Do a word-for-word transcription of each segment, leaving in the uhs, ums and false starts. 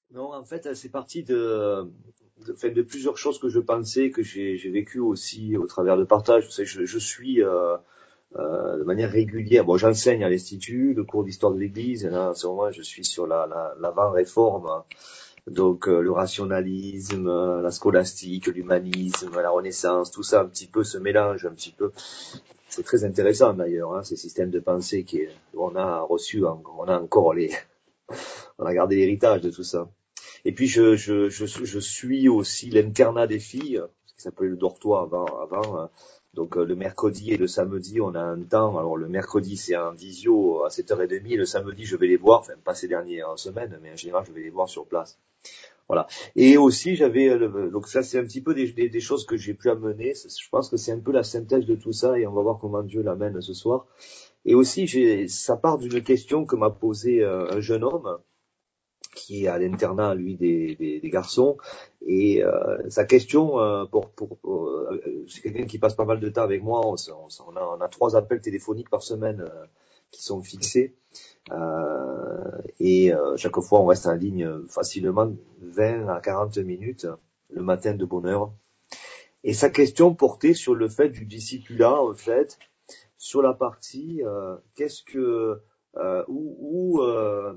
Non, en fait, c'est parti de, de, enfin, de plusieurs choses que je pensais, que j'ai, j'ai vécu aussi au travers de partage. Vous savez, je, je suis euh, euh, de manière régulière. Bon, j'enseigne à l'Institut, le cours d'histoire de l'Église. Et là, en ce moment, je suis sur la, la, l'avant-réforme. Donc, euh, le rationalisme, euh, la scolastique, l'humanisme, la Renaissance, tout ça, un petit peu se mélange, un petit peu. C'est très intéressant d'ailleurs, hein, ces systèmes de pensée qui, on a reçu, on a encore les, on a gardé l'héritage de tout ça. Et puis je, je, je, je suis aussi l'internat des filles, ce qui s'appelait le dortoir avant. avant. Donc le mercredi et le samedi, on a un temps. Alors le mercredi, c'est un visio à sept heures trente. Le samedi, je vais les voir, enfin pas ces dernières semaines, mais en général, je vais les voir sur place. Voilà. Et aussi, j'avais, le, donc ça, c'est un petit peu des, des, des choses que j'ai pu amener. Je pense que c'est un peu la synthèse de tout ça, et on va voir comment Dieu l'amène ce soir. Et aussi, j'ai, ça part d'une question que m'a posée un jeune homme qui est à l'internat, lui, des, des, des garçons. Et euh, sa question, euh, pour, pour, pour euh, c'est quelqu'un qui passe pas mal de temps avec moi. On, on, on, a, on a trois appels téléphoniques par semaine euh, qui sont fixés. Euh, et euh, chaque fois, on reste en ligne facilement vingt à quarante minutes le matin de bonne heure. Et sa question portait sur le fait du discipulat, en fait, sur la partie euh, qu'est-ce que euh, où, où euh,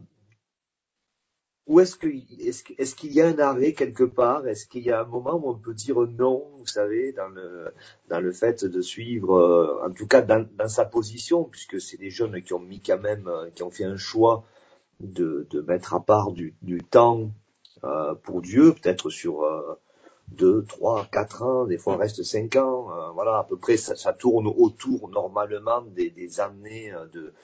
Ou est-ce que, est-ce, que- est-ce qu'il y a un arrêt quelque part? Est-ce qu'il y a un moment où on peut dire non, vous savez, dans le, dans le fait de suivre, euh, en tout cas dans, dans sa position, puisque c'est des jeunes qui ont mis quand même, euh, qui ont fait un choix de, de mettre à part du, du temps euh, pour Dieu, peut-être sur euh, deux, trois, quatre ans, des fois on reste cinq ans, euh, voilà, à peu près ça, ça tourne autour normalement des, des années de,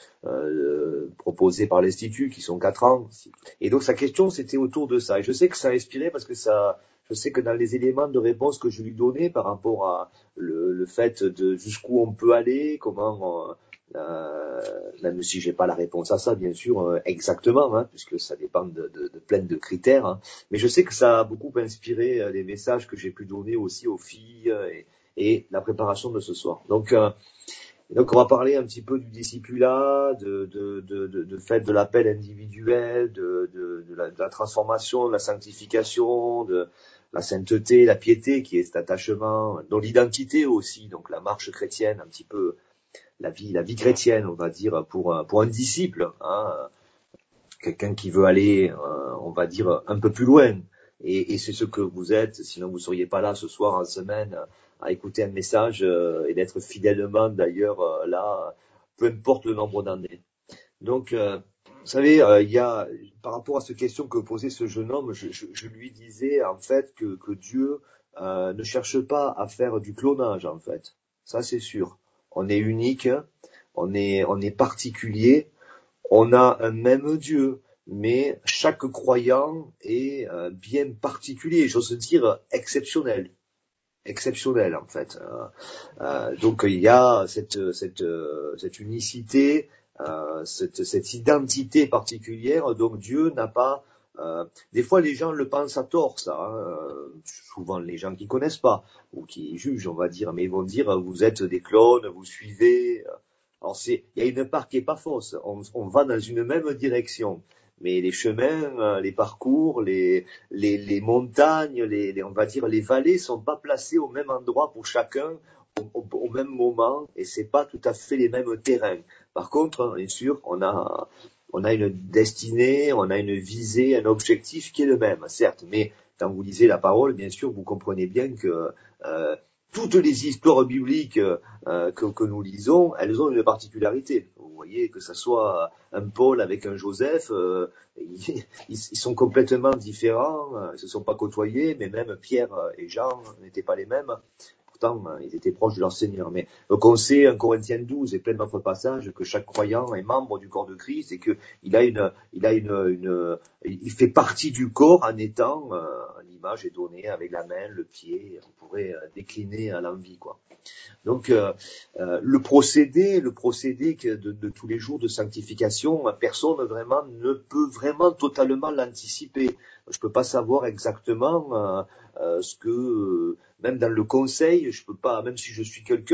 euh, proposées par l'Institut, qui sont quatre ans. Et donc sa question c'était autour de ça. Et je sais que ça a inspiré parce que ça, je sais que dans les éléments de réponse que je lui donnais par rapport à le, le fait de jusqu'où on peut aller, comment, euh, même si j'ai pas la réponse à ça, bien sûr, euh, exactement, hein, puisque ça dépend de, de, de plein de critères. Hein. Mais je sais que ça a beaucoup inspiré euh, les messages que j'ai pu donner aussi aux filles euh, et, et la préparation de ce soir. Donc, euh, donc on va parler un petit peu du discipulat, de, de, de, de, de fait de l'appel individuel, de, de, de, la, de la transformation, de la sanctification, de la sainteté, la piété qui est cet attachement, dont l'identité aussi, donc la marche chrétienne, un petit peu la vie, la vie chrétienne, on va dire, pour un, pour un disciple, hein, quelqu'un qui veut aller, euh, on va dire, un peu plus loin. Et, et c'est ce que vous êtes, sinon vous seriez pas là ce soir en semaine à écouter un message euh, et d'être fidèlement d'ailleurs euh, là, peu importe le nombre d'années. Donc, euh, vous savez, euh, il y a, par rapport à cette question que posait ce jeune homme, je, je, je lui disais en fait que, que Dieu euh, ne cherche pas à faire du clonage en fait. Ça c'est sûr. On est unique, on est, on est particulier, on a un même Dieu, mais chaque croyant est euh, bien particulier, j'ose dire exceptionnel. Exceptionnel en fait. Euh, euh, donc il y a cette, cette, euh, cette unicité, euh, cette, cette identité particulière. Donc Dieu n'a pas. Euh, des fois les gens le pensent à tort, ça. Hein, euh, souvent les gens qui connaissent pas ou qui jugent, on va dire, mais ils vont dire vous êtes des clones, vous suivez. Alors c'est, il y a une part qui est pas fausse. On, on va dans une même direction, mais les chemins, euh, les parcours, les, les, les montagnes, les, les, on va dire les vallées sont pas placées au même endroit pour chacun au, au, au même moment, et c'est pas tout à fait les mêmes terrains. Par contre, bien sûr, on a, on a une destinée, on a une visée, un objectif qui est le même, certes, mais quand vous lisez la parole, bien sûr, vous comprenez bien que euh, toutes les histoires bibliques euh, que, que nous lisons, elles ont une particularité. Vous voyez, que ce soit un Paul avec un Joseph, euh, ils, ils, sont complètement différents, ils ne se sont pas côtoyés, mais même Pierre et Jean n'étaient pas les mêmes. Pourtant, ils étaient proches de leur Seigneur. Mais donc on sait, en Corinthiens douze et plein d'autres passages, que chaque croyant est membre du corps de Christ et qu'il a une, il a une, une, il fait partie du corps en étant, euh, l'image est donnée avec la main, le pied, on pourrait décliner à l'envie, quoi. Donc euh, euh, le procédé, le procédé de, de tous les jours de sanctification, personne vraiment ne peut vraiment totalement l'anticiper. Je peux pas savoir exactement euh, euh, ce que, euh, même dans le conseil, je peux pas, même si je suis quelqu'un,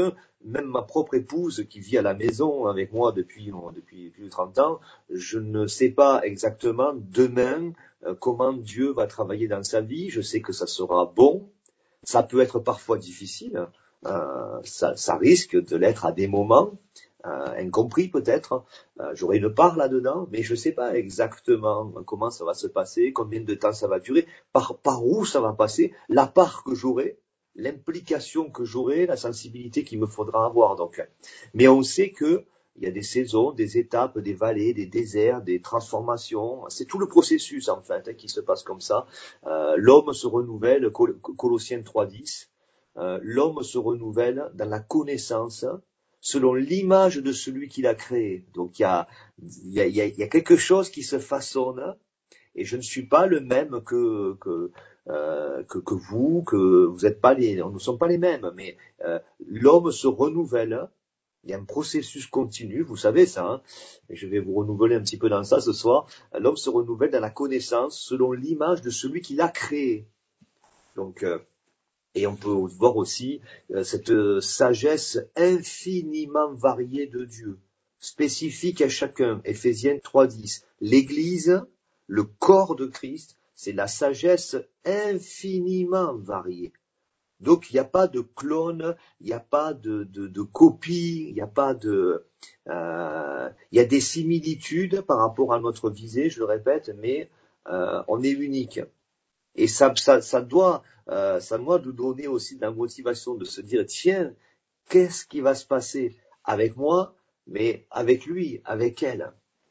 même ma propre épouse qui vit à la maison avec moi depuis, depuis plus de trente ans, je ne sais pas exactement demain euh, comment Dieu va travailler dans sa vie. Je sais que ça sera bon. Ça peut être parfois difficile. Euh, ça, ça risque de l'être à des moments. Euh, incompris peut-être, euh, j'aurai une part là-dedans, mais je ne sais pas exactement comment ça va se passer, combien de temps ça va durer, par, par où ça va passer, la part que j'aurai, l'implication que j'aurai, la sensibilité qu'il me faudra avoir. Donc, mais on sait que il y a des saisons, des étapes, des vallées, des déserts, des transformations. C'est tout le processus en fait hein, qui se passe comme ça. Euh, l'homme se renouvelle, Col- Colossiens trois dix. Euh, l'homme se renouvelle dans la connaissance selon l'image de celui qui l'a créé. Donc il y a, il y a, il y a quelque chose qui se façonne et je ne suis pas le même que que euh, que, que vous, que vous n'êtes pas les, nous ne sommes pas les mêmes, mais euh, l'homme se renouvelle. Il y a un processus continu, vous savez ça. Hein, et je vais vous renouveler un petit peu dans ça ce soir. L'homme se renouvelle dans la connaissance selon l'image de celui qui l'a créé. Donc euh, Et on peut voir aussi euh, cette euh, sagesse infiniment variée de Dieu, spécifique à chacun. Éphésiens trois dix. L'Église, le corps de Christ, c'est la sagesse infiniment variée. Donc il n'y a pas de clone, il n'y a pas de, de, de copie, il n'y a pas de... Euh, il y a des similitudes par rapport à notre visée, je le répète, mais euh, on est unique. Et ça, ça, ça doit, euh, ça doit nous donner aussi de la motivation de se dire, tiens, qu'est-ce qui va se passer avec moi, mais avec lui, avec elle.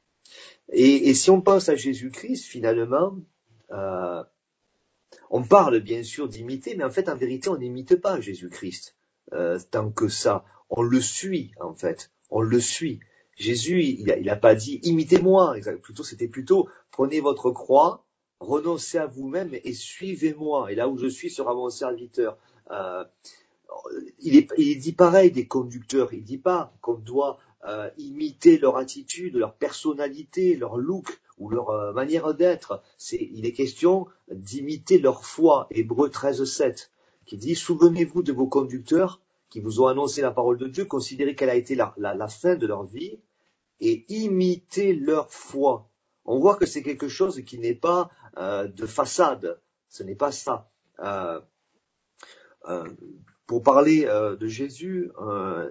Et, et si on pense à Jésus-Christ, finalement, euh, on parle bien sûr d'imiter, mais en fait, en vérité, on n'imite pas Jésus-Christ euh, tant que ça. On le suit, en fait. On le suit. Jésus, il n'a il a pas dit, imitez-moi. Plutôt, c'était plutôt, prenez votre croix, renoncez à vous-même et suivez-moi. Et là où je suis sera mon serviteur. Euh, il, est, il dit pareil des conducteurs. Il dit pas qu'on doit euh, imiter leur attitude, leur personnalité, leur look ou leur euh, manière d'être. C'est, il est question d'imiter leur foi. Hébreux treize sept, qui dit, souvenez-vous de vos conducteurs qui vous ont annoncé la parole de Dieu, considérez quelle a été la, la, la fin de leur vie et imitez leur foi. On voit que c'est quelque chose qui n'est pas euh, de façade. Ce n'est pas ça. Euh, euh, pour parler euh, de Jésus, euh,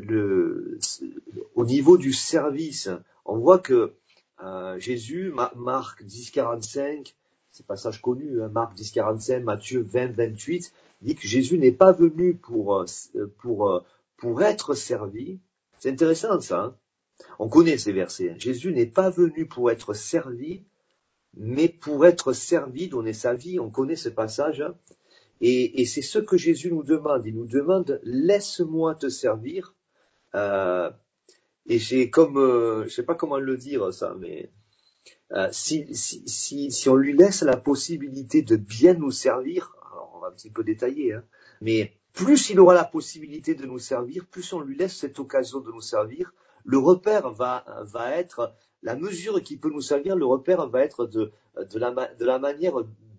le, au niveau du service, on voit que euh, Jésus, Marc dix quarante-cinq, c'est passage connu, hein, Marc dix quarante-cinq, Matthieu vingt vingt-huit, dit que Jésus n'est pas venu pour, pour, pour être servi. C'est intéressant ça. Hein. On connaît ces versets. Jésus n'est pas venu pour être servi, mais pour être servi, donner sa vie. On connaît ce passage. Et, et c'est ce que Jésus nous demande. Il nous demande, laisse-moi te servir. Euh, et j'ai comme, euh, je sais pas comment le dire ça, mais euh, si, si, si, si on lui laisse la possibilité de bien nous servir, alors on va un petit peu détailler, hein, mais plus il aura la possibilité de nous servir, plus on lui laisse cette occasion de nous servir, le repère va, va être, la mesure qui peut nous servir, le repère va être de, de, la, de la manière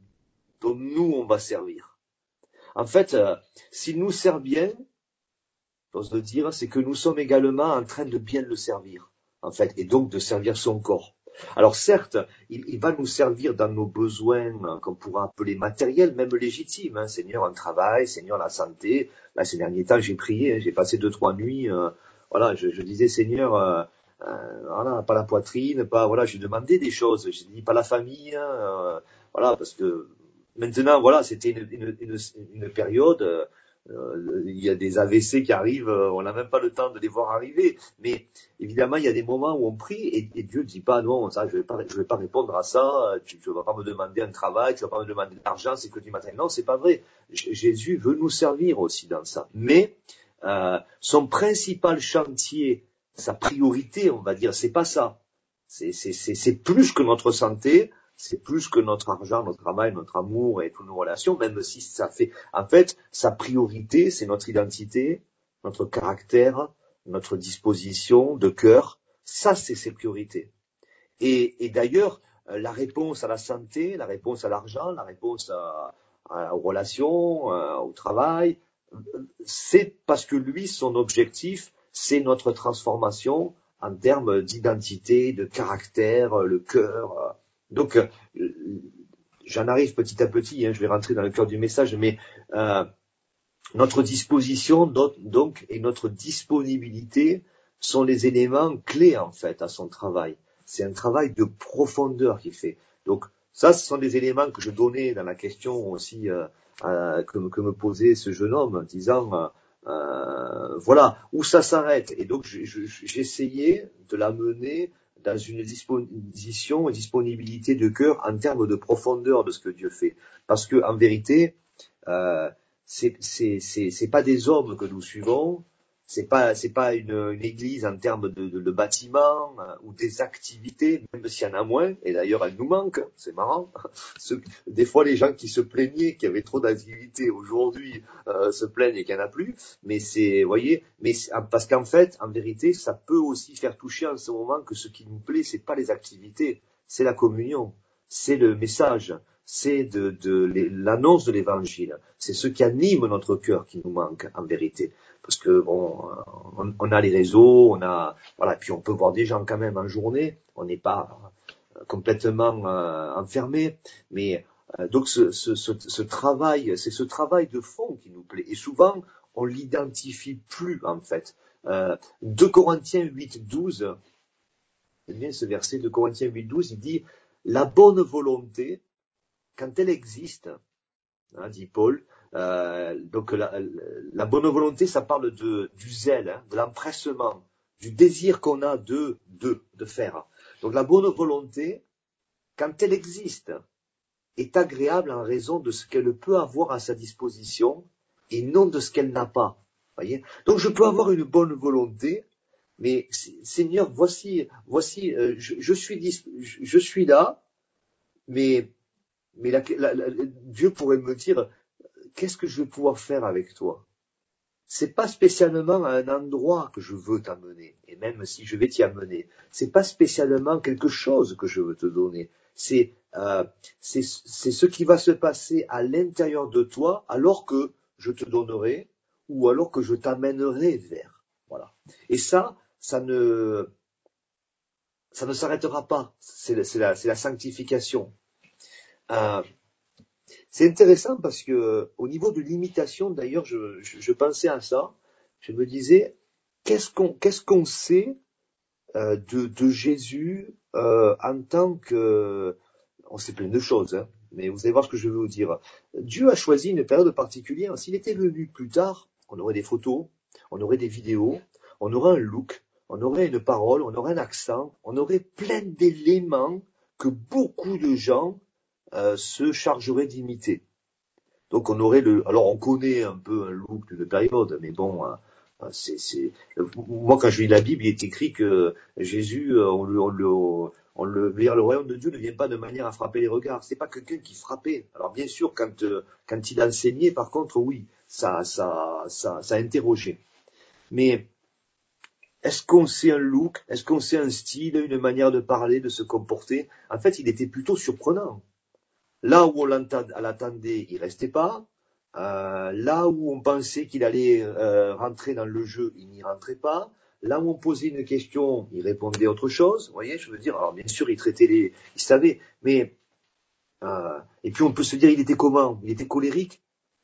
dont nous on va servir. En fait, euh, s'il nous sert bien, j'ose le dire, c'est que nous sommes également en train de bien le servir, en fait, et donc de servir son corps. Alors certes, il, il va nous servir dans nos besoins qu'on pourra appeler matériels, même légitimes. Hein. Seigneur, un travail, Seigneur, la santé. Là, ces derniers temps, j'ai prié, hein, j'ai passé deux, trois nuits. Euh, voilà, je, je disais, Seigneur, euh, euh, voilà, pas la poitrine, pas, voilà, j'ai demandé des choses. J'ai dit pas la famille, hein, euh, voilà, parce que maintenant, voilà, c'était une, une, une, une période. Euh, Euh, il y a des A V C qui arrivent, euh, on n'a même pas le temps de les voir arriver. Mais évidemment, il y a des moments où on prie et, et Dieu ne dit pas non, ça, je vais pas, je vais pas répondre à ça. Tu ne vas pas me demander un travail, tu vas pas me demander de l'argent, c'est que du matin. Non, c'est pas vrai. J- Jésus veut nous servir aussi dans ça. Mais euh, son principal chantier, sa priorité, on va dire, c'est pas ça. C'est, c'est, c'est, c'est plus que notre santé. C'est plus que notre argent, notre travail, notre amour et toutes nos relations, même si ça fait, en fait, sa priorité, c'est notre identité, notre caractère, notre disposition de cœur. Ça, c'est ses priorités. Et, et d'ailleurs, la réponse à la santé, la réponse à l'argent, la réponse à, à, aux relations, à, au travail, c'est parce que lui, son objectif, c'est notre transformation en termes d'identité, de caractère, le cœur. Donc, j'en arrive petit à petit, hein, je vais rentrer dans le cœur du message, mais euh, notre disposition donc et notre disponibilité sont les éléments clés en fait à son travail. C'est un travail de profondeur qu'il fait. Donc ça, ce sont des éléments que je donnais dans la question aussi euh, euh, que, que me posait ce jeune homme, en disant euh, euh, voilà où ça s'arrête. Et donc j'essayais de l'amener dans une disposition, une disponibilité de cœur en termes de profondeur de ce que Dieu fait. Parce que en vérité, euh, c'est c'est c'est c'est pas des hommes que nous suivons, c'est pas c'est pas une, une église en termes de, de, de bâtiments euh, ou des activités, même s'il y en a moins, et d'ailleurs elles nous manquent, c'est marrant. Ce, des fois les gens qui se plaignaient qu'il y avait trop d'activités aujourd'hui euh, se plaignent qu'il y en a plus, mais c'est, vous voyez, mais parce qu'en fait, en vérité, ça peut aussi faire toucher en ce moment que ce qui nous plaît, c'est pas les activités, c'est la communion, c'est le message. C'est de, de l'annonce de l'évangile. C'est ce qui anime notre cœur qui nous manque, en vérité. Parce que, bon, on, on a les réseaux, on a, voilà, puis on peut voir des gens quand même en journée. On n'est pas complètement euh, enfermé. Mais, euh, donc, ce, ce, ce, ce travail, c'est ce travail de fond qui nous plaît. Et souvent, on l'identifie plus, en fait. Euh, deux Corinthiens huit, douze, c'est bien ce verset, deux Corinthiens huit, douze, il dit, la bonne volonté, quand elle existe, hein, dit Paul, euh, donc la, la bonne volonté, ça parle de, du zèle, hein, de l'empressement, du désir qu'on a de, de, de faire. Donc la bonne volonté, quand elle existe, est agréable en raison de ce qu'elle peut avoir à sa disposition et non de ce qu'elle n'a pas. Voyez. Donc je peux avoir une bonne volonté, mais Seigneur, voici, voici, euh, je, je suis, je, je suis là, mais Mais la, la, la, Dieu pourrait me dire, qu'est-ce que je vais pouvoir faire avec toi? C'est pas spécialement à un endroit que je veux t'amener, et même si je vais t'y amener, c'est pas spécialement quelque chose que je veux te donner. C'est euh, c'est c'est ce qui va se passer à l'intérieur de toi, alors que je te donnerai ou alors que je t'amènerai vers. Voilà. Et ça, ça ne ça ne s'arrêtera pas. C'est c'est la c'est la sanctification. Euh, C'est intéressant parce que au niveau de l'imitation, d'ailleurs, je, je, je pensais à ça. Je me disais, qu'est-ce qu'on qu'est-ce qu'on sait euh, de, de Jésus euh, en tant que... On sait plein de choses, hein, mais vous allez voir ce que je veux vous dire. Dieu a choisi une période particulière. S'il était venu plus tard, on aurait des photos, on aurait des vidéos, on aurait un look, on aurait une parole, on aurait un accent, on aurait plein d'éléments que beaucoup de gens euh, se chargeraient d'imiter. Donc on aurait le, alors on connaît un peu un look d'une période, mais bon, hein, c'est, c'est, moi quand je lis la Bible, il est écrit que Jésus, on le, on le, on le, le royaume de Dieu ne vient pas de manière à frapper les regards. C'est pas quelqu'un qui frappait. Alors bien sûr, quand quand il enseignait, par contre, oui, ça, ça, ça, ça interrogeait. Mais est-ce qu'on sait un look? Est-ce qu'on sait un style, une manière de parler, de se comporter? En fait, il était plutôt surprenant. Là où on l'attendait, il restait pas. Euh, là où on pensait qu'il allait euh, rentrer dans le jeu, il n'y rentrait pas. Là où on posait une question, il répondait autre chose. Vous voyez, je veux dire, alors bien sûr, il traitait les... Il savait, mais... Euh, et puis on peut se dire, il était comment? Il était colérique?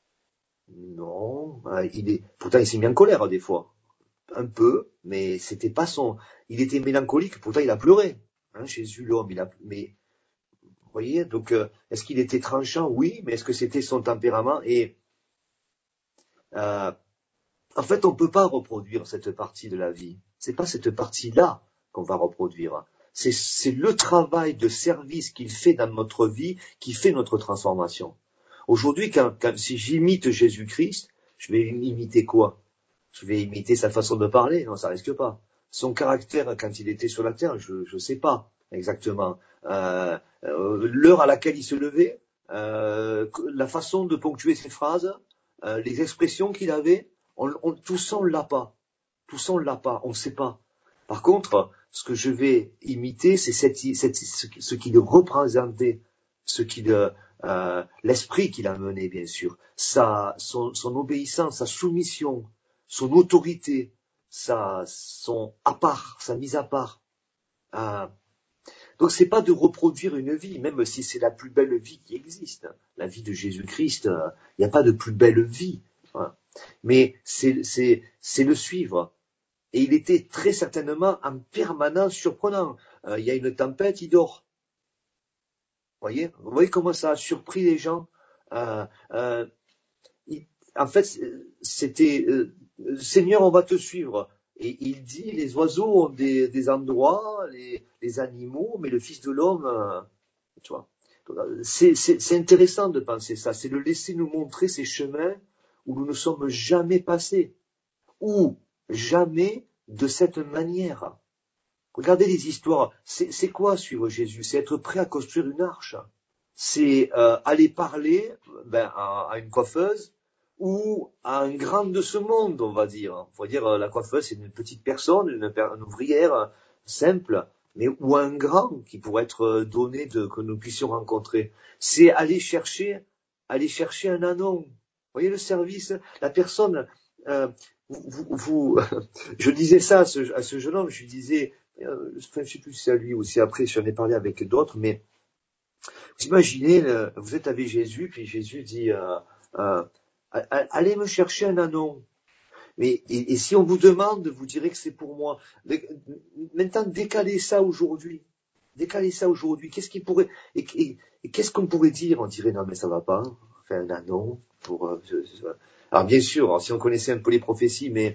Non. Euh, il est... Pourtant, il s'est mis en colère des fois. Un peu, mais c'était pas son... Il était mélancolique, pourtant il a pleuré. Hein, Jésus, l'homme, il a... Mais... Vous voyez, donc euh, est-ce qu'il était tranchant? Oui, mais est-ce que c'était son tempérament? Et euh, en fait, on ne peut pas reproduire cette partie de la vie. C'est pas cette partie-là qu'on va reproduire. C'est, c'est le travail de service qu'il fait dans notre vie qui fait notre transformation. Aujourd'hui, quand, quand, si j'imite Jésus-Christ, je vais imiter quoi? Je vais imiter sa façon de parler? Non, ça risque pas. Son caractère quand il était sur la terre, je ne sais pas exactement. Euh, euh, l'heure à laquelle il se levait, euh, la façon de ponctuer ses phrases, euh, les expressions qu'il avait, on, on, tout ça on l'a pas. Tout ça on l'a pas, on ne sait pas. Par contre, ce que je vais imiter, c'est cette, cette, ce, ce qu'il représentait, ce qu'il, euh, l'esprit qu'il a mené, bien sûr, sa, son, son obéissance, sa soumission, son autorité, sa, son à part, sa mise à part. Euh, donc c'est pas de reproduire une vie, même si c'est la plus belle vie qui existe. La vie de Jésus-Christ, il euh, n'y a pas de plus belle vie. Hein. Mais c'est, c'est, c'est le suivre. Et il était très certainement en permanence surprenant. Euh, il y a une tempête, il dort. Vous voyez, vous voyez comment ça a surpris les gens. Euh, euh, il, en fait, c'était euh, Seigneur, on va te suivre. Et il dit, les oiseaux ont des, des endroits, les, les animaux, mais le Fils de l'homme, euh, tu vois. C'est, c'est, c'est intéressant de penser ça. C'est de laisser nous montrer ces chemins où nous ne sommes jamais passés, ou jamais de cette manière. Regardez les histoires. C'est, c'est quoi suivre Jésus? C'est être prêt à construire une arche. C'est euh, aller parler ben, à, à une coiffeuse ou à un grand de ce monde, on va dire. On va dire euh, la coiffeuse, c'est une petite personne, une, une ouvrière simple, mais ou un grand qui pourrait être donné de, que nous puissions rencontrer. C'est aller chercher, aller chercher un anon. Vous voyez le service, la personne. Euh, vous, vous, vous, je disais ça à ce, à ce jeune homme, je lui disais, euh, enfin, je sais plus si c'est à lui ou si après j'en ai parlé avec d'autres, mais vous imaginez, euh, vous êtes avec Jésus, puis Jésus dit, euh, euh, allez me chercher un anon. Mais, et, et si on vous demande, vous direz que c'est pour moi. Maintenant, décalez ça aujourd'hui. Décalez ça aujourd'hui. Qu'est-ce qui pourrait, et, et, et qu'est-ce qu'on pourrait dire? On dirait, non, mais ça va pas. Faire un anon pour, euh, je, je, alors bien sûr, alors, si on connaissait un peu les prophéties, mais,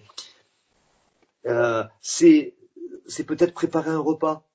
euh, c'est, c'est peut-être préparer un repas.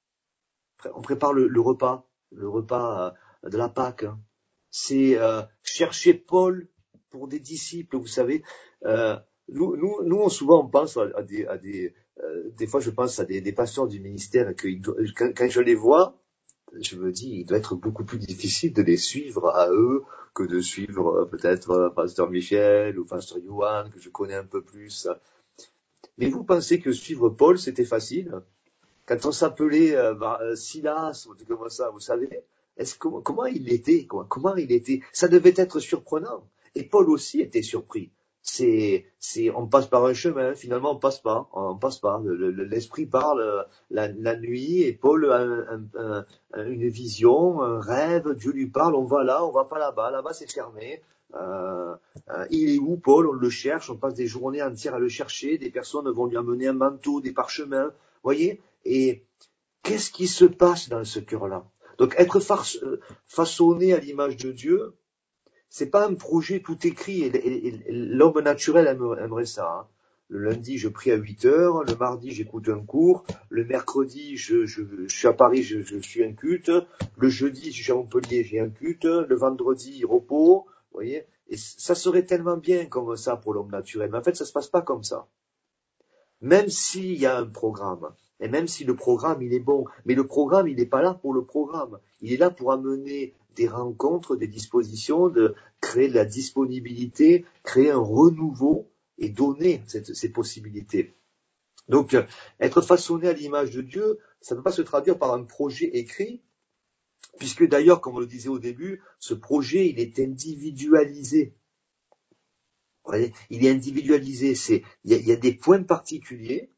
On prépare le, le repas, le repas euh, de la Pâque. Hein. C'est euh, chercher Paul pour des disciples, vous savez. Euh, nous, nous, nous, souvent, on pense à, à des, à des, euh, des fois, je pense à des, des pasteurs du ministère que quand, quand je les vois, je me dis, il doit être beaucoup plus difficile de les suivre à eux que de suivre euh, peut-être euh, pasteur Michel ou pasteur Johan que je connais un peu plus. Mais vous pensez que suivre Paul, c'était facile? Quand on s'appelait euh, bah, Silas ou comme ça, vous savez, est-ce que, comment il était, quoi, comment il était, ça devait être surprenant. Et Paul aussi était surpris. C'est, c'est, on passe par un chemin, finalement on passe pas, on passe pas. Le, le, l'esprit parle la, la nuit et Paul a un, un, un, une vision, un rêve, Dieu lui parle, on va là, on va pas là-bas, là-bas c'est fermé. Euh, euh, il est où Paul? On le cherche, on passe des journées entières à le chercher, des personnes vont lui amener un manteau, des parchemins, voyez. Et qu'est-ce qui se passe dans ce cœur-là? Donc être façonné à l'image de Dieu, c'est pas un projet tout écrit. Et, et, et, l'homme naturel aimerait, aimerait ça. Hein. Le lundi, je prie à huit heures. Le mardi, j'écoute un cours. Le mercredi, je, je, je suis à Paris, je, je suis un culte. Le jeudi, je suis à Montpellier, j'ai un culte. Le vendredi, repos. Vous voyez? Et ça serait tellement bien comme ça pour l'homme naturel. Mais en fait, ça se passe pas comme ça. Même s'il y a un programme, et même si le programme il est bon, mais le programme il n'est pas là pour le programme, il est là pour amener des rencontres, des dispositions, de créer de la disponibilité, créer un renouveau et donner cette, ces possibilités. Donc, être façonné à l'image de Dieu, ça ne peut pas se traduire par un projet écrit, puisque d'ailleurs, comme on le disait au début, ce projet il est individualisé. Vous voyez, il est individualisé, c'est, il y a, il y a des points particuliers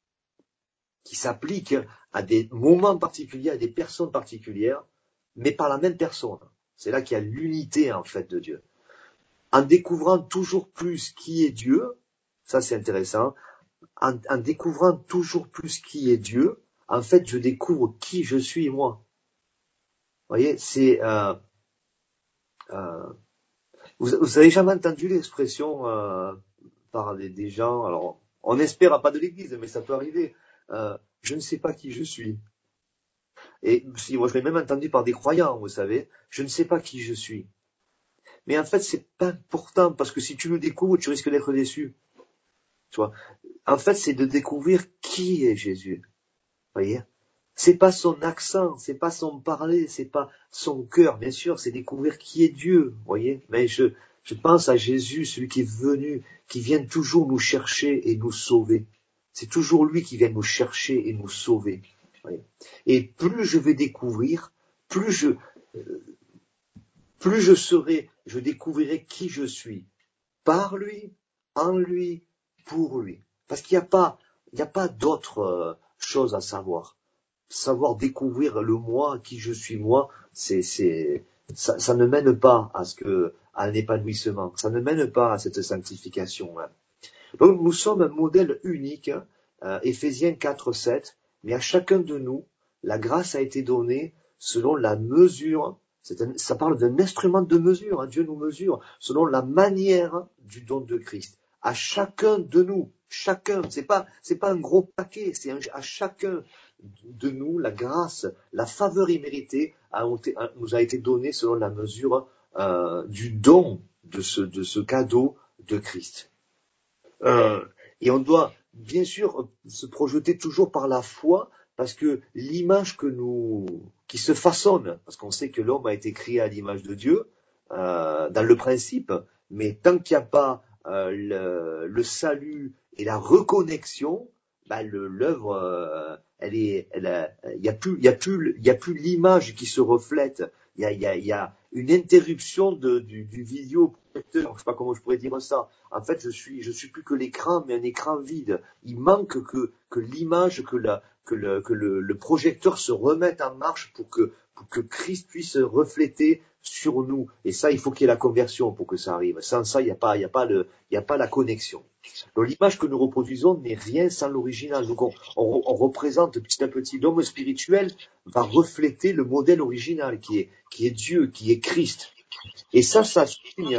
qui s'appliquent à des moments particuliers, à des personnes particulières, mais par la même personne. C'est là qu'il y a l'unité, en fait, de Dieu. En découvrant toujours plus qui est Dieu, ça c'est intéressant, en, en découvrant toujours plus qui est Dieu, en fait, je découvre qui je suis moi. Vous voyez, c'est... Euh, euh, vous, vous avez jamais entendu l'expression euh, par des, des gens, alors on espère à pas de l'église, mais ça peut arriver, euh, je ne sais pas qui je suis. Et si moi je l'ai même entendu par des croyants, vous savez, je ne sais pas qui je suis. Mais en fait, c'est pas important parce que si tu le découvres, tu risques d'être déçu. Tu vois. En fait, c'est de découvrir qui est Jésus. Vous voyez. C'est pas son accent, c'est pas son parler, c'est pas son cœur. Bien sûr, c'est découvrir qui est Dieu. Vous voyez. Mais je, je pense à Jésus, celui qui est venu, qui vient toujours nous chercher et nous sauver. C'est toujours lui qui vient nous chercher et nous sauver. Vous voyez. Et plus je vais découvrir, plus je, plus je serai, je découvrirai qui je suis, par lui, en lui, pour lui. Parce qu'il n'y a pas, il n'y a pas d'autre euh, chose à savoir. Savoir découvrir le moi, qui je suis moi, c'est, c'est, ça, ça ne mène pas à ce que, à un épanouissement. Ça ne mène pas à cette sanctification. Hein. Donc nous sommes un modèle unique, hein, euh, Éphésiens quatre, sept, mais à chacun de nous, la grâce a été donnée selon la mesure, c'est un, ça parle d'un instrument de mesure, hein, Dieu nous mesure, selon la manière du don de Christ. À chacun de nous, chacun, c'est pas, c'est pas un gros paquet, c'est un, à chacun de nous, la grâce, la faveur imméritée a, a, nous a été donnée selon la mesure euh, du don de ce, de ce cadeau de Christ. Euh, et on doit bien sûr se projeter toujours par la foi, parce que l'image que nous, qui se façonne, parce qu'on sait que l'homme a été créé à l'image de Dieu, euh, dans le principe, mais tant qu'il n'y a pas euh, le, le salut et la reconnexion, bah le, l'œuvre, euh, elle est, elle, il n'y a plus, il y a plus, il y a plus l'image qui se reflète. Il y a, il y a, il y a une interruption de, du, du vidéoprojecteur. Je sais pas comment je pourrais dire ça. En fait, je suis, je suis plus que l'écran, mais un écran vide. Il manque que, que l'image, que la, que le, que le, le projecteur se remette en marche pour que, pour que Christ puisse refléter sur nous. Et ça, il faut qu'il y ait la conversion pour que ça arrive. Sans ça, il n'y a pas, il y a pas le, il y a pas la connexion. Donc, l'image que nous reproduisons n'est rien sans l'original. Donc, on, on, on représente petit à petit, l'homme spirituel va refléter le modèle original qui est, qui est Dieu, qui est Christ. Et ça, ça souligne,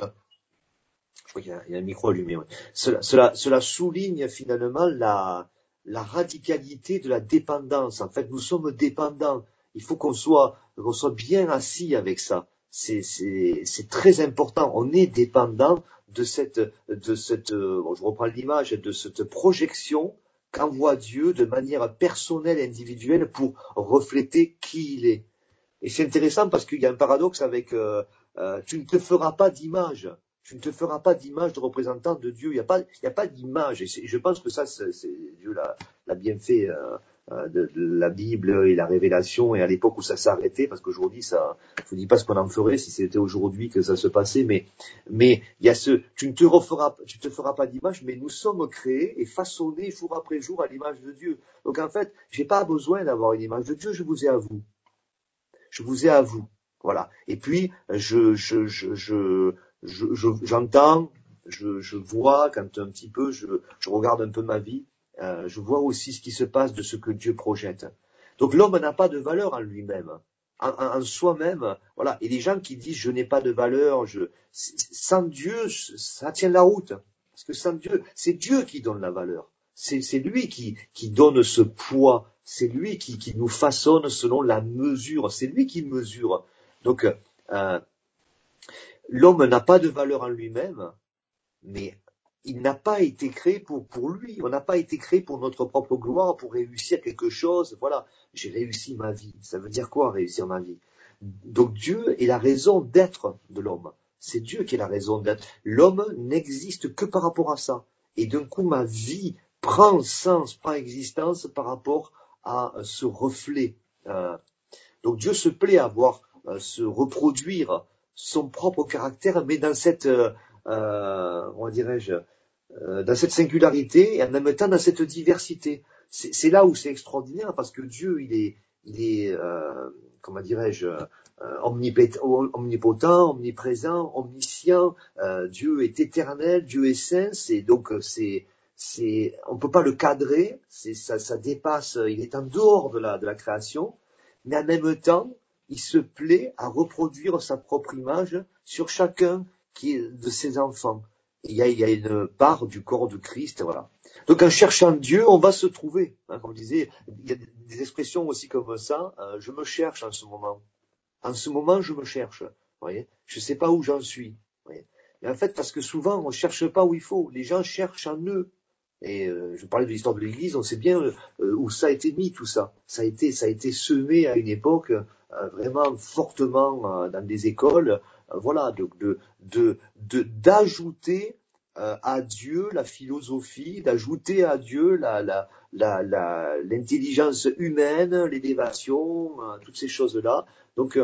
je crois qu'il y a, il y a un micro allumé, ouais. Cela, cela, cela souligne finalement la, la radicalité de la dépendance. En fait, nous sommes dépendants. Il faut qu'on soit, qu'on soit bien assis avec ça. C'est, c'est, c'est très important. On est dépendant de cette, de cette, bon, je reprends l'image, de cette projection qu'envoie Dieu de manière personnelle et individuelle pour refléter qui il est. Et c'est intéressant parce qu'il y a un paradoxe avec euh, euh, tu ne te feras pas d'image. Tu ne te feras pas d'image de représentant de Dieu. Il n'y a pas, il n'y a pas d'image. Et je pense que ça, c'est, c'est, Dieu l'a, l'a bien fait euh, euh, de, de la Bible et la révélation. Et à l'époque où ça s'est arrêté, parce qu'aujourd'hui, ça, je vous dis pas ce qu'on en ferait si c'était aujourd'hui que ça se passait, mais, mais il y a ce, tu ne te referas, tu te feras pas d'image, mais nous sommes créés et façonnés jour après jour à l'image de Dieu. Donc en fait, j'ai pas besoin d'avoir une image de Dieu. Je vous ai à vous. Je vous ai à vous. Voilà. Et puis, je, je, je, je, je, je j'entends, je, je vois quand un petit peu, je, je regarde un peu ma vie, euh, je vois aussi ce qui se passe de ce que Dieu projette. Donc l'homme n'a pas de valeur en lui-même, en, en, en soi-même. Voilà. Et les gens qui disent je n'ai pas de valeur, je, sans Dieu, ça tient la route. Parce que sans Dieu, c'est Dieu qui donne la valeur. C'est, c'est lui qui, qui donne ce poids. C'est lui qui, qui nous façonne selon la mesure. C'est lui qui mesure. Donc, euh, l'homme n'a pas de valeur en lui-même, mais il n'a pas été créé pour, pour lui. On n'a pas été créé pour notre propre gloire, pour réussir quelque chose. Voilà, j'ai réussi ma vie. Ça veut dire quoi, réussir ma vie? Donc, Dieu est la raison d'être de l'homme. C'est Dieu qui est la raison d'être. L'homme n'existe que par rapport à ça. Et d'un coup, ma vie prend sens, prend existence par rapport à ce reflet. Euh, donc Dieu se plaît à voir euh, se reproduire son propre caractère, mais dans cette, euh, comment dirais-je, euh, dans cette singularité et en même temps dans cette diversité. C'est, c'est là où c'est extraordinaire parce que Dieu, il est, il est, euh, comment dirais-je, euh, omnipotent, omniprésent, omniscient. Euh, Dieu est éternel, Dieu est saint. C'est donc c'est c'est, on peut pas le cadrer, c'est, ça, ça dépasse, il est en dehors de la, de la création, mais en même temps, il se plaît à reproduire sa propre image sur chacun qui est de ses enfants. Et il y a, il y a une part du corps de Christ, voilà. Donc en cherchant Dieu, on va se trouver. Hein, comme je disais, il y a des expressions aussi comme ça, euh, je me cherche en ce moment. En ce moment, je me cherche. Vous voyez, je sais pas où j'en suis. Vous voyez. Et en fait, parce que souvent, on cherche pas où il faut. Les gens cherchent en eux. Et euh, je parlais de l'histoire de l'Église, on sait bien euh, où ça a été mis tout ça. Ça a été, ça a été semé à une époque euh, vraiment fortement euh, dans des écoles, euh, voilà, de, de, de, de d'ajouter euh, à Dieu la philosophie, d'ajouter à Dieu la, la, la, la, l'intelligence humaine, l'élévation, euh, toutes ces choses-là. Donc, euh,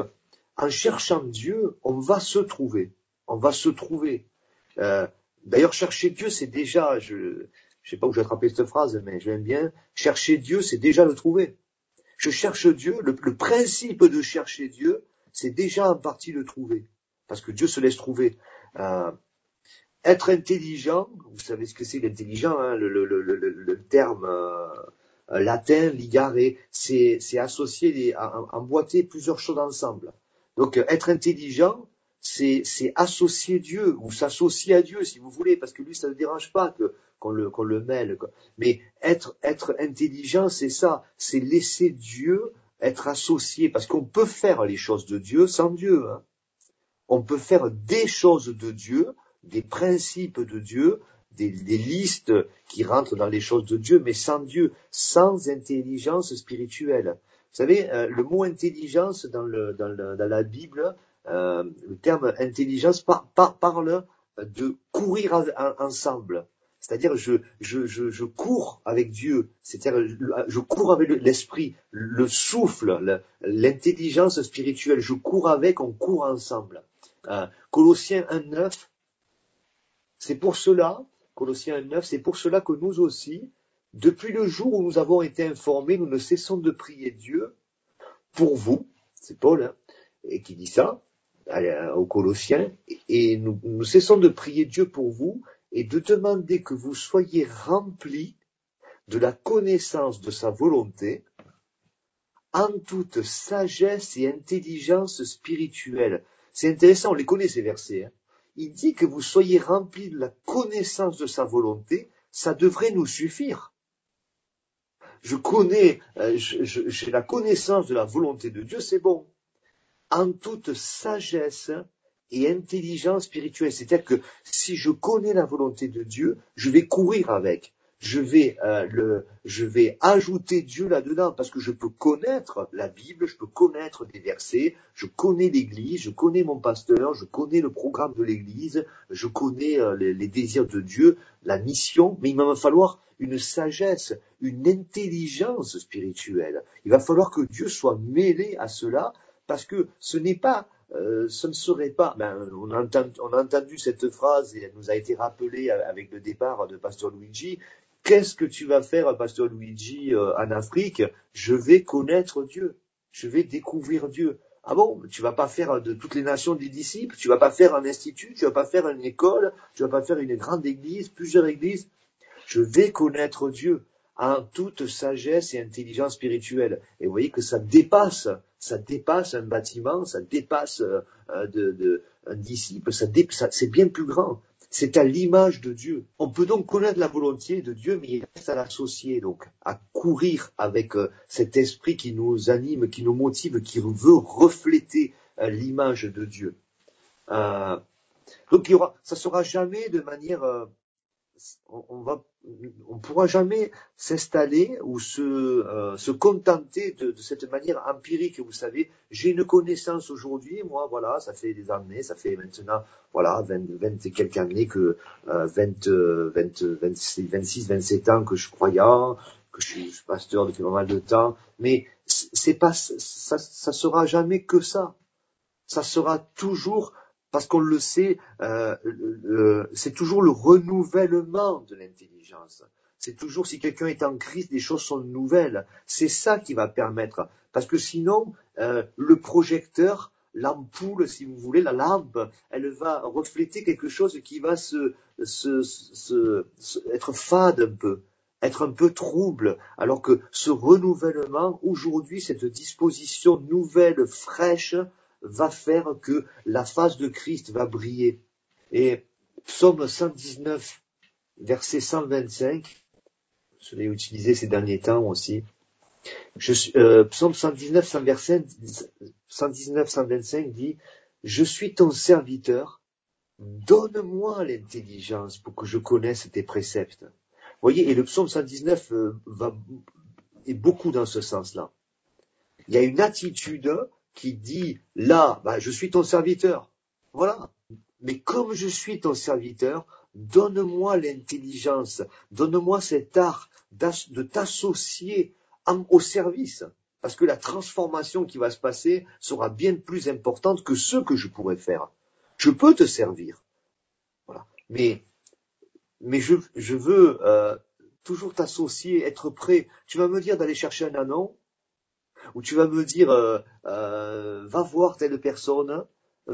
en cherchant Dieu, on va se trouver. On va se trouver. Euh, d'ailleurs, chercher Dieu, c'est déjà, je je sais pas où j'ai attrapé cette phrase, mais je l'aime bien, chercher Dieu, c'est déjà le trouver. Je cherche Dieu, le, le principe de chercher Dieu, c'est déjà en partie le trouver. Parce que Dieu se laisse trouver. Euh, être intelligent, vous savez ce que c'est l'intelligent, hein, le, le, le, le, le terme euh, latin, ligare, c'est, c'est associer, les, emboîter plusieurs choses ensemble. Donc être intelligent, c'est, c'est associer Dieu, ou s'associer à Dieu si vous voulez, parce que lui ça ne dérange pas que, qu'on, le, qu'on le mêle. Quoi. Mais être, être intelligent, c'est ça, c'est laisser Dieu être associé, parce qu'on peut faire les choses de Dieu sans Dieu. Hein. On peut faire des choses de Dieu, des principes de Dieu, des, des listes qui rentrent dans les choses de Dieu, mais sans Dieu, sans intelligence spirituelle. Vous savez, euh, le mot intelligence dans, le, dans, le, dans la Bible, euh, le terme intelligence par, par, parle de courir en, en, ensemble. C'est-à-dire, je, je, je, je cours avec Dieu, c'est-à-dire, je cours avec l'esprit, le souffle, l'intelligence spirituelle, je cours avec, on court ensemble. Euh, Colossiens un neuf, c'est pour cela, Colossiens un neuf, c'est pour cela que nous aussi, depuis le jour où nous avons été informés, nous ne cessons de prier Dieu pour vous, c'est Paul, hein, et qui dit ça, aux Colossiens, et nous, nous cessons de prier Dieu pour vous et de demander que vous soyez remplis de la connaissance de sa volonté en toute sagesse et intelligence spirituelle. C'est intéressant, on les connaît ces versets. Hein. Il dit que vous soyez remplis de la connaissance de sa volonté, ça devrait nous suffire. Je connais, euh, je, je, j'ai la connaissance de la volonté de Dieu, c'est bon. En toute sagesse et intelligence spirituelle. C'est-à-dire que si je connais la volonté de Dieu, je vais courir avec. Je vais, euh, le, je vais ajouter Dieu là-dedans parce que je peux connaître la Bible, je peux connaître des versets, je connais l'Église, je connais mon pasteur, je connais le programme de l'Église, je connais euh, les, les désirs de Dieu, la mission, mais il va me falloir une sagesse, une intelligence spirituelle. Il va falloir que Dieu soit mêlé à cela parce que ce n'est pas Euh, ce ne serait pas, ben, on, a entendu, on a entendu cette phrase et elle nous a été rappelée avec le départ de Pasteur Luigi. Qu'est-ce que tu vas faire, Pasteur Luigi, euh, en Afrique? Je vais connaître Dieu. Je vais découvrir Dieu. Ah bon? Tu vas pas faire de toutes les nations des disciples? Tu vas pas faire un institut? Tu vas pas faire une école? Tu vas pas faire une grande église? Plusieurs églises? Je vais connaître Dieu en toute sagesse et intelligence spirituelle. Et vous voyez que ça dépasse, ça dépasse un bâtiment, ça dépasse euh, de, de, un disciple, ça, dé, ça c'est bien plus grand. C'est à l'image de Dieu. On peut donc connaître la volonté de Dieu, mais il reste à l'associer, donc à courir avec euh, cet esprit qui nous anime, qui nous motive, qui veut refléter euh, l'image de Dieu. Euh, donc il y aura, ça sera jamais de manière euh, on va, on pourra jamais s'installer ou se, euh, se contenter de, de cette manière empirique. Vous savez, j'ai une connaissance aujourd'hui, moi, voilà, ça fait des années, ça fait maintenant, voilà, vingt, vingt et quelques années que, euh, vingt, vingt, vingt-six, vingt-six, vingt-sept ans que je croyais, que je suis pasteur depuis pas mal de temps, mais c'est pas, ça, ça sera jamais que ça. Ça sera toujours, parce qu'on le sait, euh, euh, c'est toujours le renouvellement de l'intelligence. C'est toujours, si quelqu'un est en crise, les choses sont nouvelles. C'est ça qui va permettre. Parce que sinon, euh, le projecteur, l'ampoule, si vous voulez, la lampe, elle va refléter quelque chose qui va se, se, se, se être fade un peu, être un peu trouble. Alors que ce renouvellement, aujourd'hui, cette disposition nouvelle, fraîche, va faire que la face de Christ va briller. Et Psaume cent dix-neuf, verset cent vingt-cinq, je l'ai utilisé ces derniers temps aussi. Je suis, euh, Psaume cent dix-neuf, cent dix-neuf, cent vingt-cinq dit « Je suis ton serviteur, donne-moi l'intelligence pour que je connaisse tes préceptes. » Vous voyez, et le Psaume cent dix-neuf euh, va, est beaucoup dans ce sens-là. Il y a une attitude qui dit, là, bah, je suis ton serviteur. Voilà. Mais comme je suis ton serviteur, donne-moi l'intelligence, donne-moi cet art de t'associer au service. Parce que la transformation qui va se passer sera bien plus importante que ce que je pourrais faire. Je peux te servir. Voilà. Mais, mais je, je veux euh, toujours t'associer, être prêt. Tu vas me dire d'aller chercher un anon, ou tu vas me dire euh, euh, va voir telle personne, euh,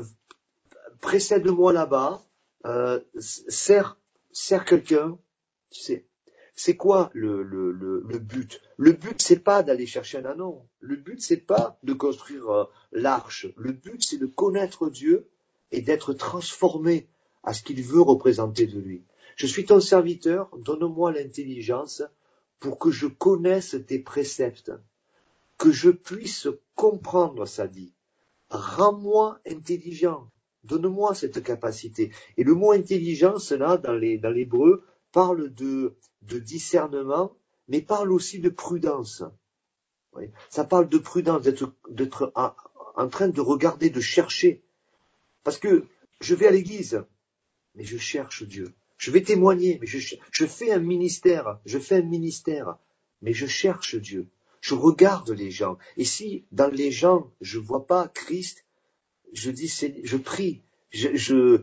précède-moi là-bas, euh, sers, sers quelqu'un. Tu sais, c'est quoi le, le, le, le but? Le but, c'est pas d'aller chercher un anon. Le but, c'est pas de construire euh, l'arche. Le but, c'est de connaître Dieu et d'être transformé à ce qu'il veut représenter de lui. Je suis ton serviteur, donne-moi l'intelligence pour que je connaisse tes préceptes, que je puisse comprendre sa vie. Rends-moi intelligent. Donne-moi cette capacité. Et le mot intelligence, là, dans les, dans l'hébreu, parle de, de discernement, mais parle aussi de prudence. Oui. Ça parle de prudence, d'être, d'être en, en train de regarder, de chercher. Parce que je vais à l'église, mais je cherche Dieu. Je vais témoigner, mais je, je fais un ministère, je fais un ministère, mais je cherche Dieu. Je regarde les gens. Et si dans les gens, je vois pas Christ, je dis, je prie, je, je,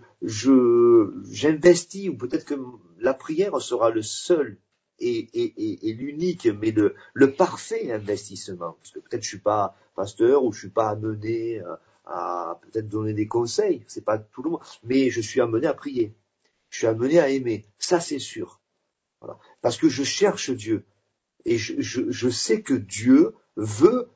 je, j'investis, ou peut-être que la prière sera le seul et, et, et, et l'unique, mais le, le parfait investissement. Parce que peut-être je suis pas pasteur ou je suis pas amené à peut-être donner des conseils, c'est pas tout le monde, mais je suis amené à prier. Je suis amené à aimer. Ça, c'est sûr. Voilà. Parce que je cherche Dieu. Et je, je, je sais que Dieu veut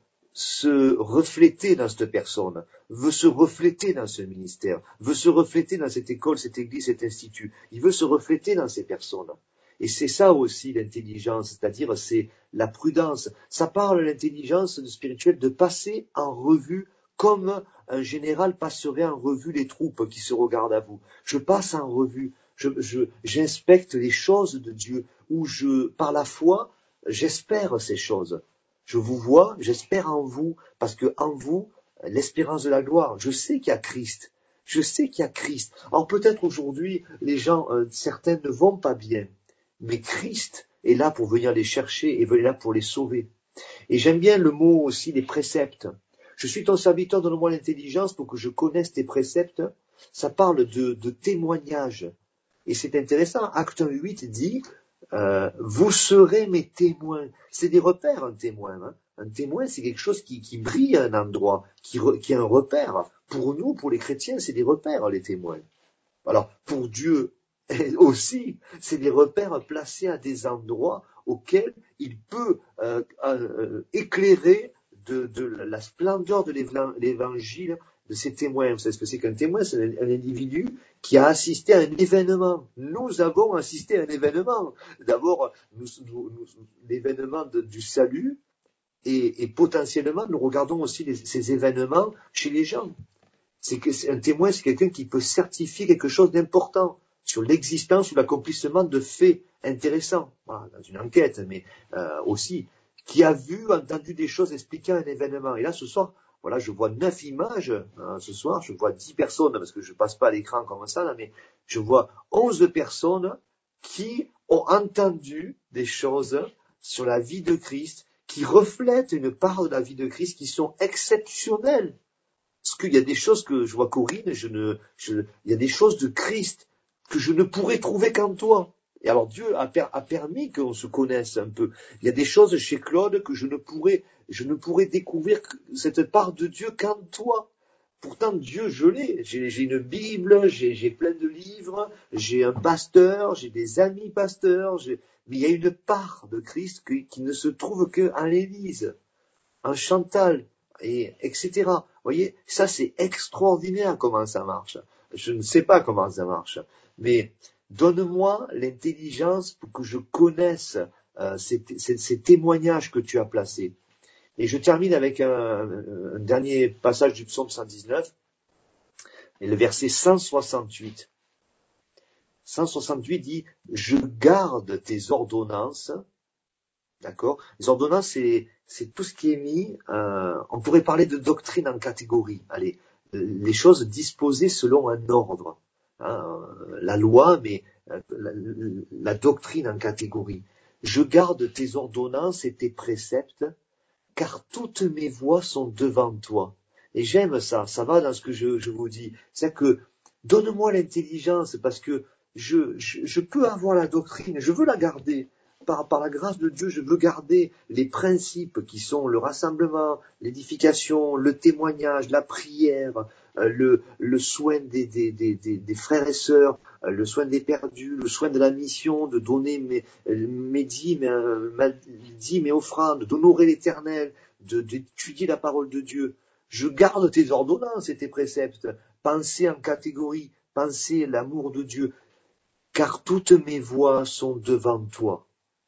se refléter dans cette personne, veut se refléter dans ce ministère, veut se refléter dans cette école, cette église, cet institut. Il veut se refléter dans ces personnes. Et c'est ça aussi l'intelligence, c'est-à-dire c'est la prudence. Ça parle l'intelligence spirituelle de passer en revue comme un général passerait en revue les troupes qui se regardent à vous. Je passe en revue, je, je, j'inspecte les choses de Dieu, où je, par la foi, j'espère ces choses. Je vous vois, j'espère en vous, parce que en vous, l'espérance de la gloire, je sais qu'il y a Christ. Je sais qu'il y a Christ. Alors peut-être aujourd'hui, les gens, euh, certains ne vont pas bien, mais Christ est là pour venir les chercher et est là pour les sauver. Et j'aime bien le mot aussi des préceptes. Je suis ton serviteur, donne-moi l'intelligence pour que je connaisse tes préceptes. Ça parle de, de témoignage. Et c'est intéressant, Acte huit dit, euh, vous serez mes témoins. C'est des repères, un témoin. Hein. Un témoin, c'est quelque chose qui, qui brille à un endroit, qui, re, qui est un repère. Pour nous, pour les chrétiens, c'est des repères, les témoins. Alors, pour Dieu aussi, c'est des repères placés à des endroits auxquels il peut euh, euh, éclairer de, de la splendeur de l'évangile de ces témoins. Vous savez ce que c'est qu'un témoin? C'est un, un individu qui a assisté à un événement. Nous avons assisté à un événement. D'abord, nous, nous, nous, l'événement de, du salut, et, et potentiellement, nous regardons aussi les, ces événements chez les gens. C'est que c'est un témoin, c'est quelqu'un qui peut certifier quelque chose d'important sur l'existence ou l'accomplissement de faits intéressants, voilà, dans une enquête, mais euh, aussi, qui a vu, entendu des choses expliquant un événement. Et là, ce soir, voilà, je vois neuf images, hein, ce soir, je vois dix personnes, parce que je passe pas à l'écran comme ça, là, mais je vois onze personnes qui ont entendu des choses sur la vie de Christ, qui reflètent une part de la vie de Christ qui sont exceptionnelles. Parce qu'il y a des choses que je vois Corinne, je ne, je, il y a des choses de Christ que je ne pourrais trouver qu'en toi. Et alors Dieu a, per, a permis qu'on se connaisse un peu. Il y a des choses chez Claude que je ne pourrais, je ne pourrais découvrir cette part de Dieu qu'en toi. Pourtant Dieu, je l'ai. J'ai, j'ai une Bible, j'ai, j'ai plein de livres, j'ai un pasteur, j'ai des amis pasteurs, j'ai... mais il y a une part de Christ qui, qui ne se trouve qu'en l'Église, en Chantal, et etc. Vous voyez, ça c'est extraordinaire comment ça marche. Je ne sais pas comment ça marche, mais donne-moi l'intelligence pour que je connaisse euh, ces, ces, ces témoignages que tu as placés. Et je termine avec un, un dernier passage du psaume cent dix-neuf, et le verset cent soixante-huit. cent soixante-huit dit « Je garde tes ordonnances ». D'accord. Les ordonnances, c'est, c'est tout ce qui est mis, euh, on pourrait parler de doctrine en catégorie. Allez, les choses disposées selon un ordre. Hein, la loi, mais euh, la, la doctrine en catégorie. Je garde tes ordonnances et tes préceptes, car toutes mes voies sont devant toi. Et j'aime ça, ça va dans ce que je, je vous dis. C'est que, donne-moi l'intelligence, parce que je, je, je peux avoir la doctrine, je veux la garder. Par, par la grâce de Dieu, je veux garder les principes qui sont le rassemblement, l'édification, le témoignage, la prière, euh, le, le soin des, des, des, des, des frères et sœurs, euh, le soin des perdus, le soin de la mission, de donner mes, mes dîmes, euh, ma dîmes et offrandes, d'honorer l'Éternel, de, d'étudier la parole de Dieu. Je garde tes ordonnances et tes préceptes. Pensez en catégorie, pensez l'amour de Dieu, car toutes mes voies sont devant toi.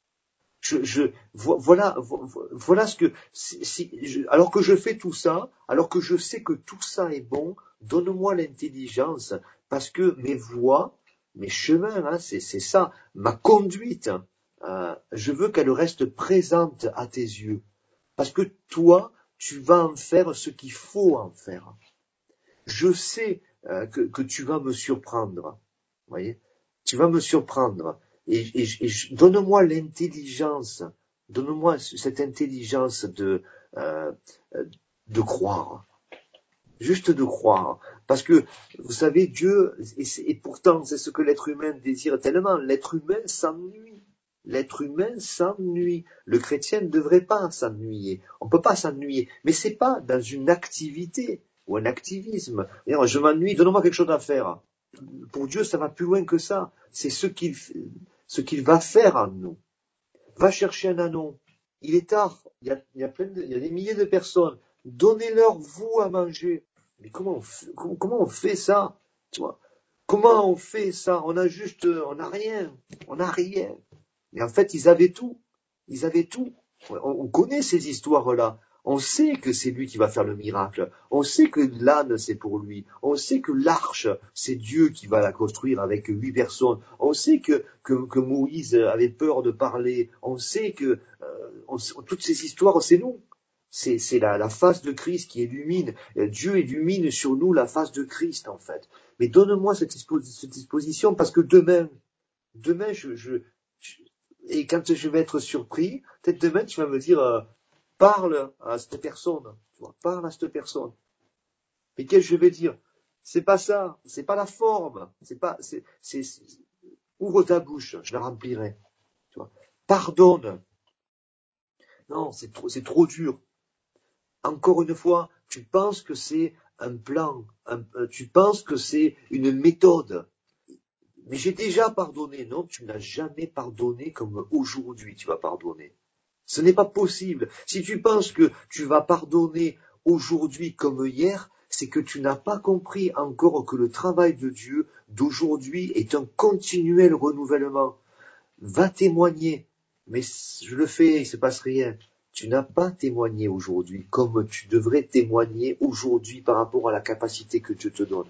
Je, je, voilà, voilà ce que, si, si, je, alors que je fais tout ça, alors que je sais que tout ça est bon, donne-moi l'intelligence, parce que mes voies, mes chemins, hein, c'est, c'est ça, ma conduite, euh, je veux qu'elle reste présente à tes yeux, parce que toi, tu vas en faire ce qu'il faut en faire. Je sais euh, que, que tu vas me surprendre, vous voyez, tu vas me surprendre. Et, et, et donne-moi l'intelligence, donne-moi cette intelligence de, euh, de croire, juste de croire. Parce que, vous savez, Dieu, et, et pourtant c'est ce que l'être humain désire tellement, l'être humain s'ennuie. L'être humain s'ennuie. Le chrétien ne devrait pas s'ennuyer. On ne peut pas s'ennuyer. Mais c'est pas dans une activité ou un activisme. D'ailleurs, je m'ennuie, donne-moi quelque chose à faire. Pour Dieu, ça va plus loin que ça. C'est ce qu'il, ce qu'il va faire en nous. Va chercher un anneau. Il est tard. Il y a, il y a plein de, il y a des milliers de personnes. Donnez-leur vous à manger. Mais comment on fait, comment, comment on fait ça? Tu vois? Comment on fait ça? On a juste, on n'a rien. On n'a rien. Mais en fait, ils avaient tout. Ils avaient tout. On, on connaît ces histoires-là. On sait que c'est lui qui va faire le miracle. On sait que l'âne, c'est pour lui. On sait que l'arche, c'est Dieu qui va la construire avec huit personnes. On sait que, que, que Moïse avait peur de parler. On sait que euh, on, toutes ces histoires, c'est nous. C'est, c'est la, la face de Christ qui illumine. Dieu illumine sur nous la face de Christ, en fait. Mais donne-moi cette, cette disposition, parce que demain, demain, je, je, je et quand je vais être surpris, peut-être demain, tu vas me dire... Euh, parle à cette personne, tu vois, parle à cette personne. Mais qu'est-ce que je vais dire? C'est pas ça, c'est pas la forme, c'est pas, c'est, c'est, c'est, ouvre ta bouche, je la remplirai, tu vois. Pardonne. Non, c'est trop, c'est trop dur. Encore une fois, tu penses que c'est un plan, un, tu penses que c'est une méthode. Mais j'ai déjà pardonné. Non, tu n'as jamais pardonné comme aujourd'hui tu vas pardonner. Ce n'est pas possible. Si tu penses que tu vas pardonner aujourd'hui comme hier, c'est que tu n'as pas compris encore que le travail de Dieu d'aujourd'hui est un continuel renouvellement. Va témoigner. Mais je le fais, il ne se passe rien. Tu n'as pas témoigné aujourd'hui comme tu devrais témoigner aujourd'hui par rapport à la capacité que Dieu te donne.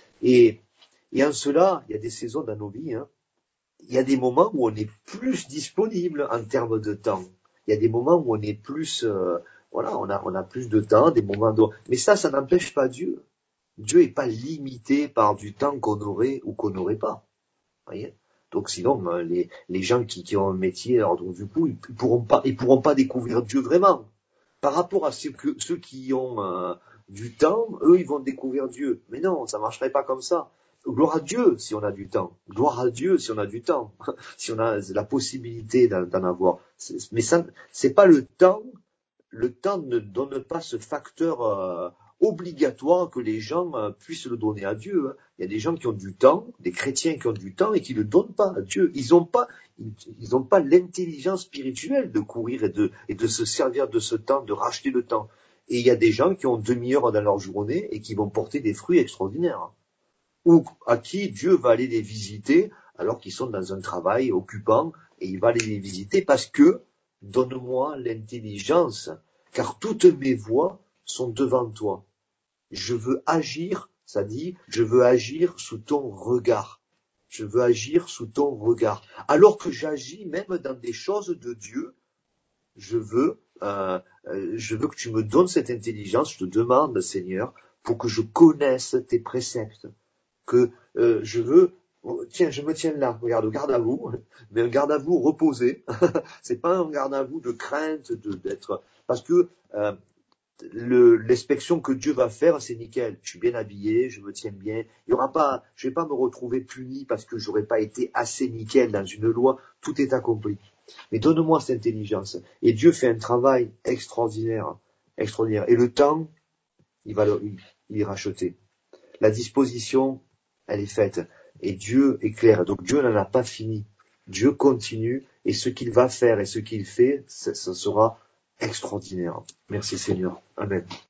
Et, et en cela, il y a des saisons dans nos vies, hein. Il y a des moments où on est plus disponible en termes de temps. Il y a des moments où on est plus, euh, voilà, on a, on a plus de temps, des moments de... Mais ça, ça n'empêche pas Dieu. Dieu n'est pas limité par du temps qu'on aurait ou qu'on n'aurait pas. Voyez. Donc sinon, les, les gens qui, qui ont un métier, alors donc du coup, ils pourront pas, ils pourront pas découvrir Dieu vraiment. Par rapport à ceux, que, ceux qui ont euh, du temps, eux, ils vont découvrir Dieu. Mais non, ça marcherait pas comme ça. Gloire à Dieu si on a du temps. Gloire à Dieu si on a du temps. Si on a la possibilité d'en, d'en avoir. C'est, mais ça, c'est pas le temps. Le temps ne donne pas ce facteur euh, obligatoire que les gens euh, puissent le donner à Dieu. Hein. Il y a des gens qui ont du temps, des chrétiens qui ont du temps et qui ne le donnent pas à Dieu. Ils n'ont pas, ils n'ont pas l'intelligence spirituelle de courir et de, et de se servir de ce temps, de racheter le temps. Et il y a des gens qui ont demi-heure dans leur journée et qui vont porter des fruits extraordinaires. Ou à qui Dieu va aller les visiter alors qu'ils sont dans un travail occupant et il va aller les visiter parce que donne-moi l'intelligence, car toutes mes voies sont devant toi. Je veux agir, ça dit, je veux agir sous ton regard. Je veux agir sous ton regard. Alors que j'agis même dans des choses de Dieu, je veux, euh, je veux que tu me donnes cette intelligence, je te demande, Seigneur, pour que je connaisse tes préceptes. Que euh, je veux Oh, tiens, je me tiens là, regarde, au garde à vous, mais un garde à vous reposé. C'est pas un garde à vous de crainte de d'être, parce que euh, le, l'inspection que Dieu va faire, c'est nickel. Je suis bien habillé, je me tiens bien. Il y aura pas, je vais pas me retrouver puni parce que j'aurais pas été assez nickel dans une loi. Tout est accompli. Mais donne-moi cette intelligence. Et Dieu fait un travail extraordinaire, extraordinaire. Et le temps, il va le, il, il est racheté. La disposition, elle est faite. Et Dieu est clair. Donc Dieu n'en a pas fini. Dieu continue. Et ce qu'il va faire et ce qu'il fait, ce sera extraordinaire. Merci Seigneur. Amen.